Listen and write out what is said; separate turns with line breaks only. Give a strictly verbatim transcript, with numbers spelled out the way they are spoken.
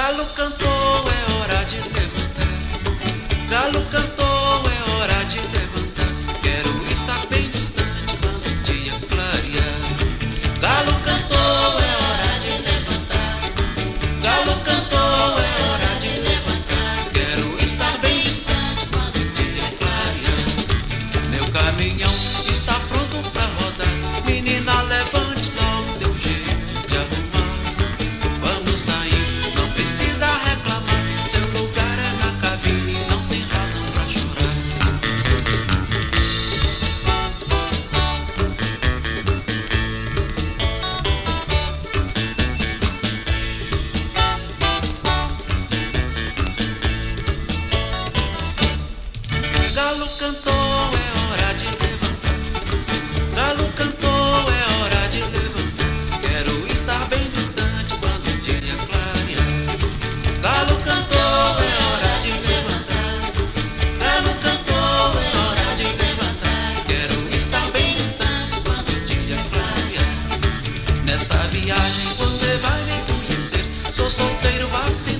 Galo cantou, é hora de levantar. Galo cantou, é hora de levantar. Quero estar bem distante quando o dia clarear. Galo cantou, é hora de levantar. Galo cantou, é hora de levantar. Quero estar bem distante quando o dia clarear. Meu caminhão está pronto pra rodar. Menina, levante logo teu jeito de arrumar. Vamos sair, não precisa reclamar. Seu lugar é na cabine, não tem razão pra chorar. Galo cantou, é hora de levantar. Galo cantou, é hora de levantar. Quero estar bem distante quando o dia clarear. Galo cantou, é hora de levantar. Galo cantou, é hora de levantar. Quero estar bem distante quando o dia clarear. Nesta viagem você vai me conhecer. Sou solteiro, vacilante.